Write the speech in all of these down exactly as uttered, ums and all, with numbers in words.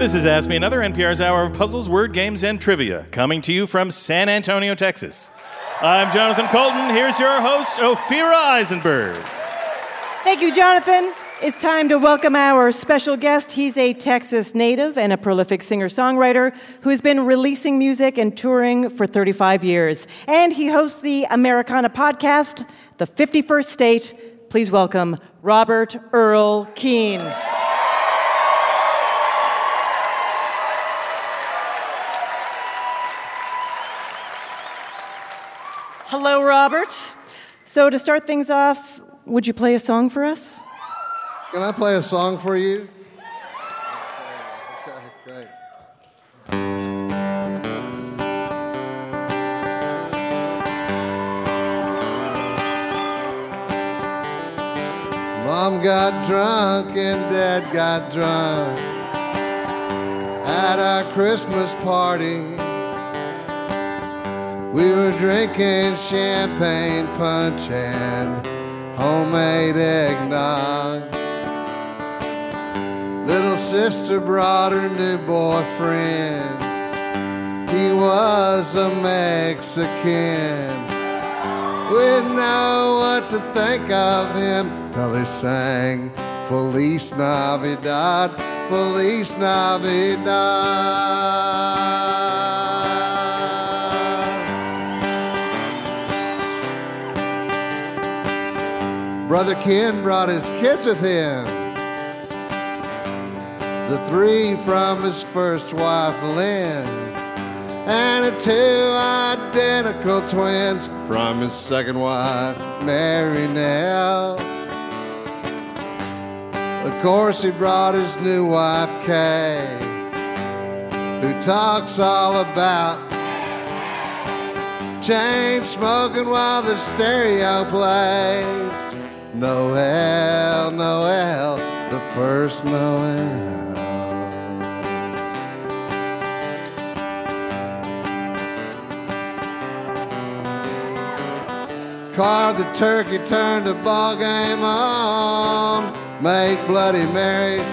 This is Ask Me Another, N P R's hour of puzzles, word games, and trivia, coming to you from San Antonio, Texas. I'm Jonathan Colton. Here's your host, Ophira Eisenberg. Thank you, Jonathan. It's time to welcome our special guest. He's a Texas native and a prolific singer-songwriter who has been releasing music and touring for thirty-five years. And he hosts the Americana podcast, The fifty-first State. Please welcome Robert Earl Keen. Hello, Robert. So to start things off, would you play a song for us? Can I play a song for you? Okay, great. Mom got drunk and Dad got drunk at our Christmas party. We were drinking champagne punch and homemade eggnog. Little sister brought her new boyfriend. He was a Mexican. We didn't know what to think of him till he sang Feliz Navidad, Feliz Navidad. Brother Ken brought his kids with him. The three from his first wife, Lynn, and the two identical twins from his second wife, Mary Nell. Of course, he brought his new wife, Kay, who talks all about chain smoking while the stereo plays. Noel, Noel, the first Noel. Carved the turkey, turned the ball game on. Make Bloody Marys.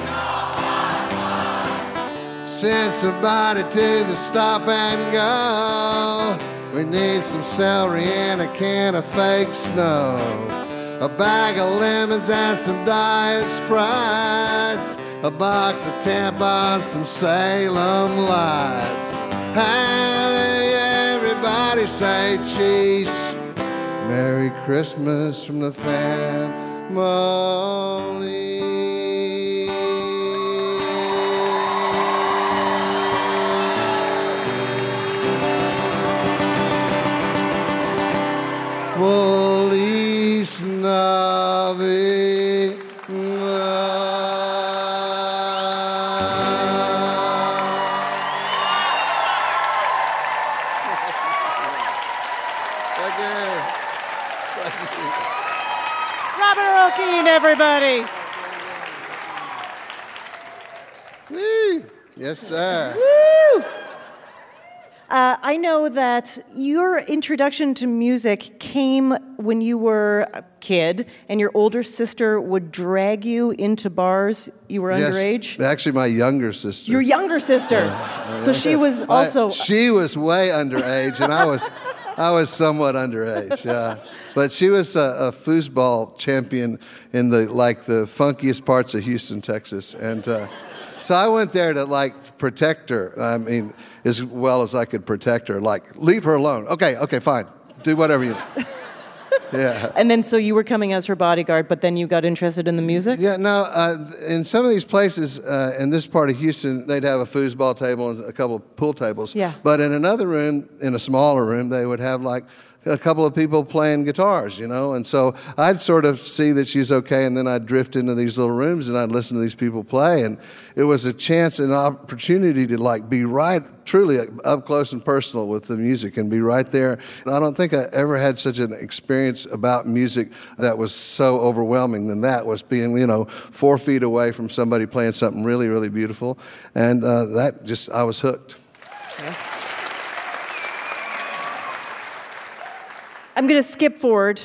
Send somebody to the stop and go. We need some celery and a can of fake snow. A bag of lemons and some Diet Sprites. A box of tampons, some Salem Lights. Hallelujah, everybody say cheese. Merry Christmas from the family. Feliz Navidad. Robert Earl Keen, everybody. Woo. Yes, sir. Woo! Uh, I know that your introduction to music came when you were a kid and your older sister would drag you into bars. You were Yes, underage? actually, my younger sister. Your younger sister. Yeah. So she was also... I, she was way underage, and I was... I was somewhat underage, yeah. But she was a, a foosball champion in the like the funkiest parts of Houston, Texas, and uh, so I went there to like protect her. I mean, as well as I could protect her. Like, leave her alone. Okay, okay, fine. Do whatever you. Yeah. And then so you were coming as her bodyguard, but then you got interested in the music? Yeah, no, uh, in some of these places, uh, in this part of Houston, they'd have a foosball table and a couple of pool tables. Yeah. But in another room, in a smaller room, they would have like a couple of people playing guitars, you know? And so I'd sort of see that she's okay, and then I'd drift into these little rooms and I'd listen to these people play. And it was a chance and opportunity to like be right, truly up close and personal with the music and be right there. And I don't think I ever had such an experience about music that was so overwhelming than that, was being, you know, four feet away from somebody playing something really, really beautiful. And uh, that just, I was hooked. Yeah. I'm going to skip forward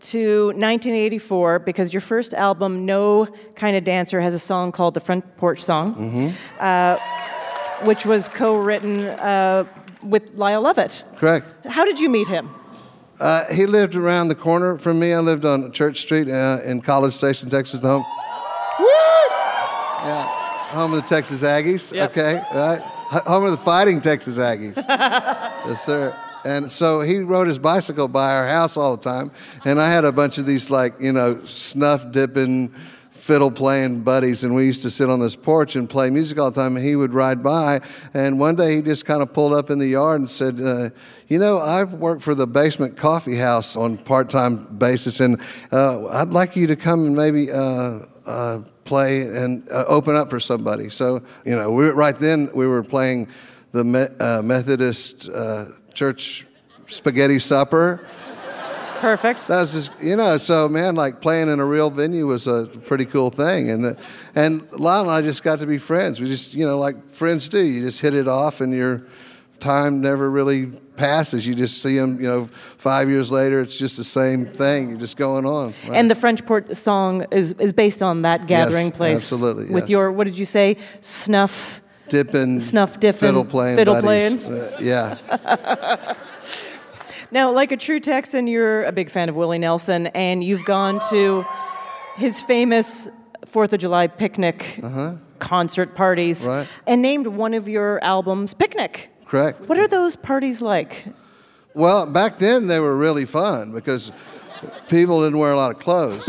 to nineteen eighty-four because your first album, No Kind of Dancer, has a song called The Front Porch Song, mm-hmm. uh, which was co-written uh, with Lyle Lovett. Correct. How did you meet him? Uh, he lived around the corner from me. I lived on Church Street uh, in College Station, Texas, the home. Woo! Yeah, home of the Texas Aggies. Yep. Okay, right. Home of the Fighting Texas Aggies. Yes, sir. And so he rode his bicycle by our house all the time, and I had a bunch of these, like, you know, snuff dipping, fiddle playing buddies, and we used to sit on this porch and play music all the time, and he would ride by, and one day he just kind of pulled up in the yard and said, uh, you know, I've worked for the Basement Coffee House on part-time basis, and uh, I'd like you to come and maybe uh, uh, play and uh, open up for somebody. So, you know, we, right then we were playing the Me- uh, Methodist uh, Church Spaghetti Supper. Perfect. That was just, you know, so, man, like, playing in a real venue was a pretty cool thing. And uh, and Lyle and I just got to be friends. We just, you know, like friends do. You just hit it off, and your time never really passes. You just see them, you know, five years later, it's just the same thing. You're just going on. Right? And the French Port song is, is based on that gathering yes, place. Absolutely, yes. With your, what did you say, snuff? Dipping. Snuff dipping. Fiddle playing Fiddle buddies. playing. Uh, yeah. Now, like a true Texan, you're a big fan of Willie Nelson, and you've gone to his famous Fourth of July picnic uh-huh. concert parties, right. and named one of your albums Picnic. Correct. What are those parties like? Well, back then they were really fun because people didn't wear a lot of clothes.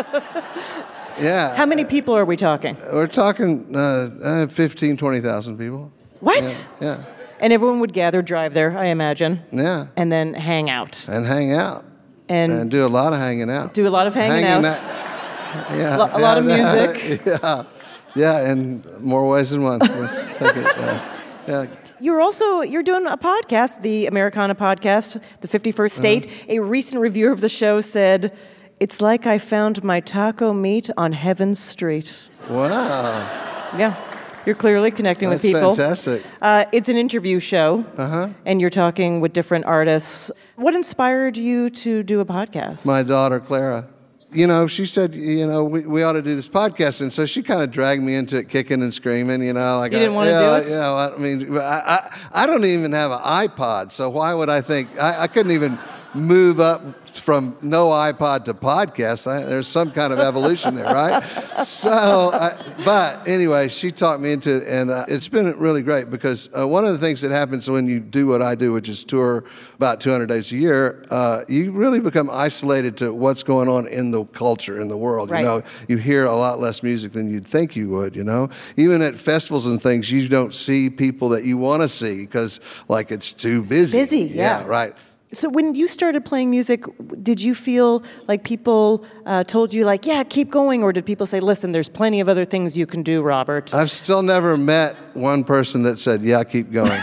Yeah. How many people are we talking? We're talking uh, fifteen, twenty thousand people. What? Yeah. yeah. And everyone would gather, drive there, I imagine. Yeah. And then hang out. And hang out. And, and do a lot of hanging out. Do a lot of hanging, hanging out. out. Yeah. A, lo- a yeah, lot of that, music. Yeah. Yeah, in more ways than one. yeah. yeah. You're also, you're doing a podcast, the Americana podcast, The fifty-first State. Uh-huh. A recent reviewer of the show said, it's like I found my taco meat on Heaven's Street. Wow. Yeah. You're clearly connecting That's with people. Fantastic. Uh, it's an interview show, uh-huh. and you're talking with different artists. What inspired you to do a podcast? My daughter, Clara. You know, she said, you know, we, we ought to do this podcast, and so she kind of dragged me into it, kicking and screaming. You know, like you didn't I, want to yeah, do it. Yeah, I mean, I, I I don't even have an iPod, so why would I think I, I couldn't even move up from no iPod to podcast? I, there's some kind of evolution there, right? So, I, but anyway, she talked me into it, and uh, it's been really great because uh, one of the things that happens when you do what I do, which is tour about two hundred days a year, uh, you really become isolated to what's going on in the culture, in the world. Right. You know, you hear a lot less music than you'd think you would, you know? Even at festivals and things, you don't see people that you want to see because, like, it's too busy. Busy, yeah. Yeah, right. So when you started playing music, did you feel like people uh, told you, like, yeah, keep going? Or did people say, listen, there's plenty of other things you can do, Robert? I've still never met one person that said, yeah, keep going.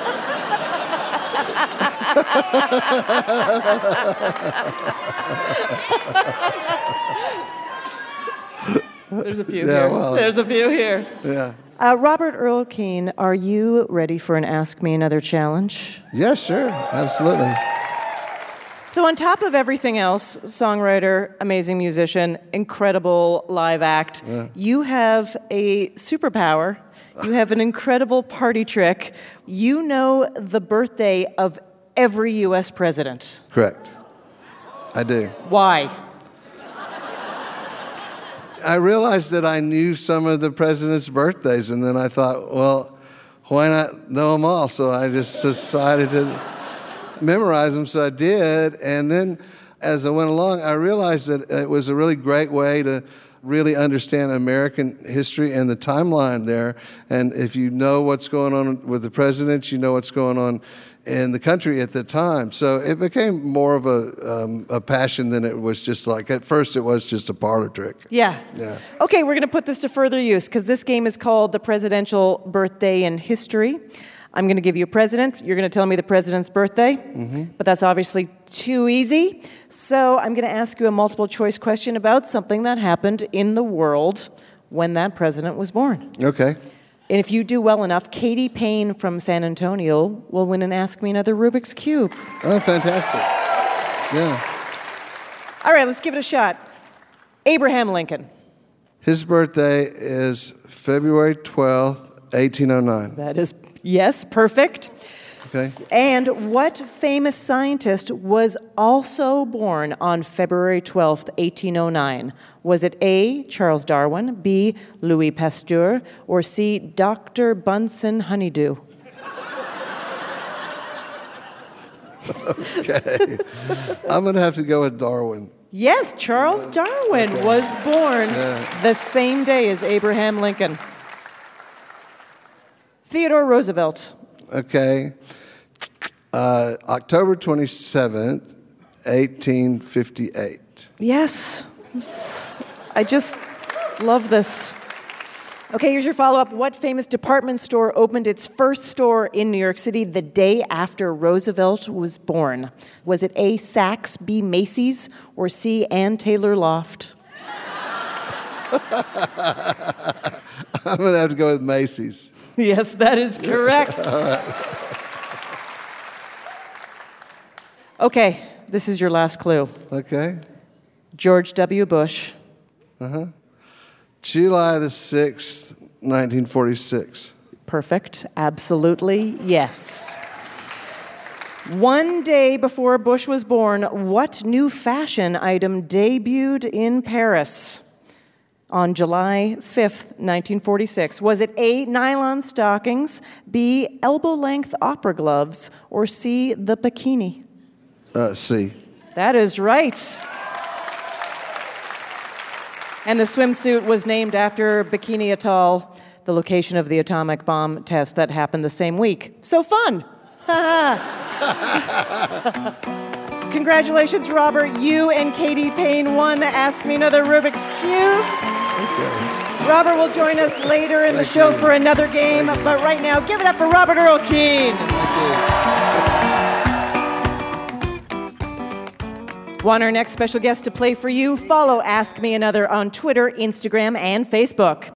There's a few yeah, here. Well, There's a few here. Yeah. Uh, Robert Earl Keen, are you ready for an Ask Me Another challenge? Yeah, sure. Absolutely. So on top of everything else, songwriter, amazing musician, incredible live act, yeah. you have a superpower. You have an incredible party trick. You know the birthday of every U S president. Correct. I do. Why? I realized that I knew some of the president's birthdays, and then I thought, well, why not know them all? So I just decided to memorize them, so I did. And then as I went along, I realized that it was a really great way to really understand American history and the timeline there. And if you know what's going on with the presidents, you know what's going on in the country at the time. So it became more of a um, a passion than it was just like, at first it was just a parlor trick. Yeah. Yeah. Okay, we're going to put this to further use because this game is called the Presidential Birthday in History. I'm going to give you a president. You're going to tell me the president's birthday, mm-hmm. but that's obviously too easy. So I'm going to ask you a multiple choice question about something that happened in the world when that president was born. Okay. And if you do well enough, Katie Payne from San Antonio will win and Ask Me Another Rubik's Cube. Oh, fantastic. Yeah. All right, let's give it a shot. Abraham Lincoln. His birthday is February twelfth, eighteen oh nine. That is, yes, perfect. Okay. And what famous scientist was also born on February twelfth, eighteen oh nine? Was it A, Charles Darwin, B, Louis Pasteur, or C, Doctor Bunsen Honeydew? Okay. I'm going to have to go with Darwin. Yes, Charles Darwin okay. was born Yeah. the same day as Abraham Lincoln. Theodore Roosevelt. Okay. Uh, October twenty-seventh, eighteen fifty-eight. Yes. I just love this. Okay, here's your follow-up. What famous department store opened its first store in New York City the day after Roosevelt was born? Was it A, Saks, B, Macy's, or C, Ann Taylor Loft? I'm going to have to go with Macy's. Yes, that is correct. All right. Okay, this is your last clue. Okay. George W. Bush. Uh-huh. July the sixth, nineteen forty-six. Perfect. Absolutely, yes. One day before Bush was born, what new fashion item debuted in Paris on July fifth, nineteen forty-six? Was it A, nylon stockings, B, elbow-length opera gloves, or C, the bikini? Uh, C. That is right. And the swimsuit was named after Bikini Atoll, the location of the atomic bomb test that happened the same week. So fun! Congratulations, Robert. You and Katie Payne won Ask Me Another Rubik's Cubes. Okay. Robert will join us later in Thank the show you. for another game, Thank you. but right now, give it up for Robert Earl Keen. Want our next special guest to play for you? Follow Ask Me Another on Twitter, Instagram, and Facebook.